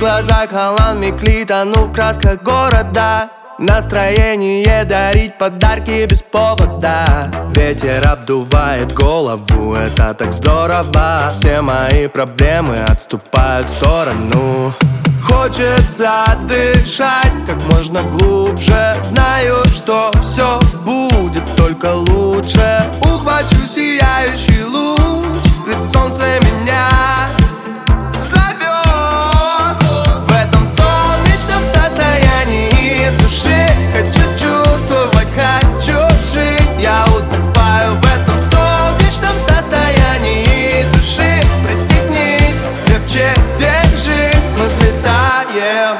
глазах Алан Микли, тону в красках города. Настроение дарить подарки без повода. Ветер обдувает голову, это так здорово. Все мои проблемы отступают в сторону. Хочется дышать как можно глубже. Знаю, что все будет только лучше. Ухвачу сияющий луч, ведь солнце меня зовет. В этом солнечном состоянии души хочу чувствовать, хочу жить. Я утопаю в этом солнечном состоянии души. Пристегнись, крепче держись, мы взлетаем.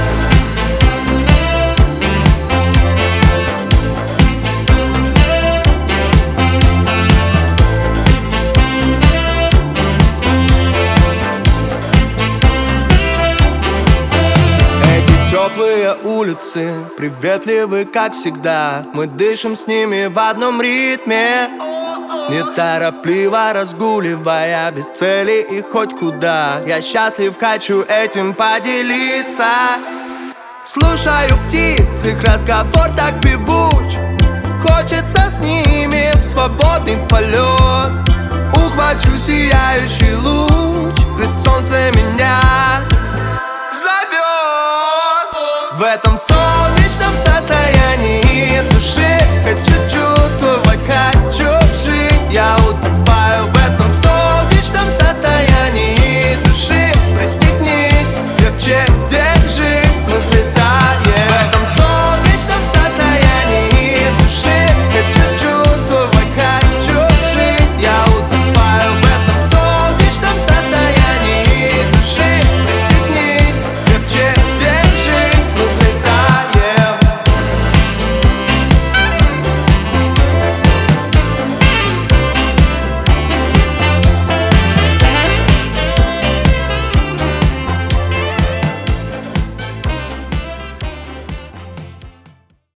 Теплые улицы, приветливы, как всегда. Мы дышим с ними в одном ритме, неторопливо разгуливая, без цели и хоть куда. Я счастлив, хочу этим поделиться. Слушаю птиц, их разговор так певуч. Хочется с ними в свободный полет. Ухвачу сияющий луч, ведь солнце меня зовет. В этом солнце